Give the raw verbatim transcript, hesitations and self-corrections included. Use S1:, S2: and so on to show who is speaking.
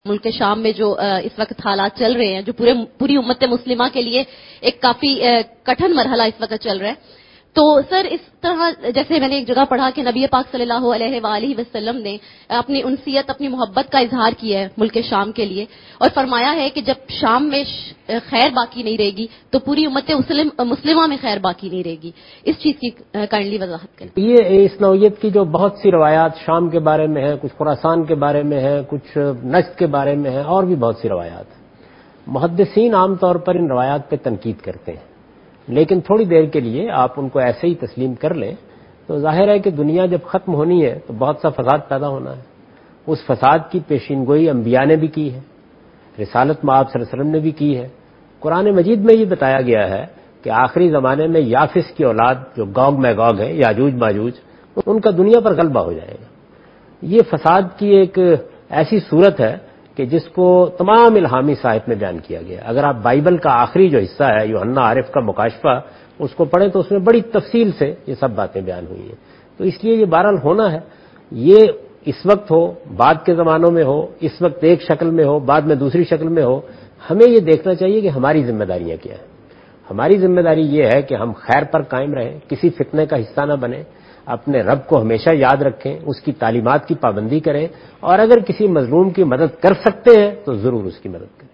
S1: ملک شام میں جو اس وقت حالات چل رہے ہیں، جو پورے پوری امت مسلمہ کے لیے ایک کافی کٹھن مرحلہ اس وقت چل رہا ہے، تو سر اس طرح جیسے میں نے ایک جگہ پڑھا کہ نبی پاک صلی اللہ علیہ وآلہ وسلم نے اپنی انسیت، اپنی محبت کا اظہار کیا ہے ملک شام کے لیے، اور فرمایا ہے کہ جب شام میں خیر باقی نہیں رہے گی تو پوری امت مسلم مسلمہ میں خیر باقی نہیں رہے گی. اس چیز کی کائنڈلی وضاحت کریں.
S2: یہ اس نوعیت کی جو بہت سی روایات شام کے بارے میں ہیں، کچھ خراسان کے بارے میں ہیں، کچھ نجد کے بارے میں ہیں، اور بھی بہت سی روایات ہیں. محدثین عام طور پر ان روایات پہ تنقید کرتے ہیں، لیکن تھوڑی دیر کے لیے آپ ان کو ایسے ہی تسلیم کر لیں تو ظاہر ہے کہ دنیا جب ختم ہونی ہے تو بہت سا فساد پیدا ہونا ہے. اس فساد کی پیشین گوئی انبیاء نے بھی کی ہے، رسالت مآب صلی اللہ علیہ وسلم نے بھی کی ہے. قرآن مجید میں یہ بتایا گیا ہے کہ آخری زمانے میں یافس کی اولاد جو گوگ میگوگ ہے، یاجوج ماجوج، ان کا دنیا پر غلبہ ہو جائے گا. یہ فساد کی ایک ایسی صورت ہے کہ جس کو تمام الہامی صحائف میں بیان کیا گیا. اگر آپ بائبل کا آخری جو حصہ ہے یوحنا عارف کا مکاشفہ اس کو پڑھیں تو اس میں بڑی تفصیل سے یہ سب باتیں بیان ہوئی ہیں. تو اس لیے یہ بہرحال ہونا ہے. یہ اس وقت ہو، بعد کے زمانوں میں ہو، اس وقت ایک شکل میں ہو، بعد میں دوسری شکل میں ہو، ہمیں یہ دیکھنا چاہیے کہ ہماری ذمہ داریاں کیا ہیں. ہماری ذمہ داری یہ ہے کہ ہم خیر پر قائم رہیں، کسی فتنے کا حصہ نہ بنیں، اپنے رب کو ہمیشہ یاد رکھیں، اس کی تعلیمات کی پابندی کریں، اور اگر کسی مظلوم کی مدد کر سکتے ہیں تو ضرور اس کی مدد کریں.